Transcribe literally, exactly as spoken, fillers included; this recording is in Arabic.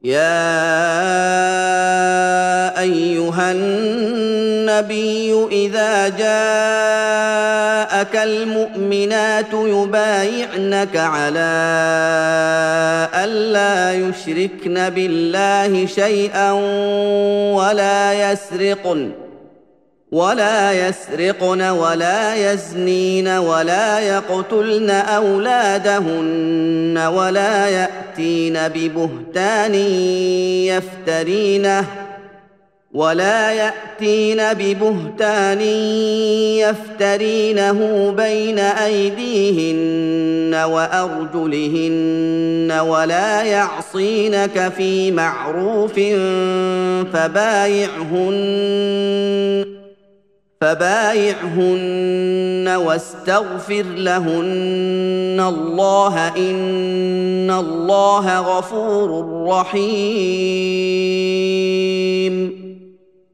يا ايها النبي اذا جاءك المؤمنات يبايعنك على الا يشركن بالله شيئا ولا يسرقن ولا يسرقن ولا يزنين ولا يقتلن أولادهن ولا يأتين ببهتان يفترينه ولا يأتين ببهتان يفترينه بين أيديهن وأرجلهن ولا يعصينك في معروف فبايعهن فبايعهن واستغفر لهن الله إن الله غفور رحيم.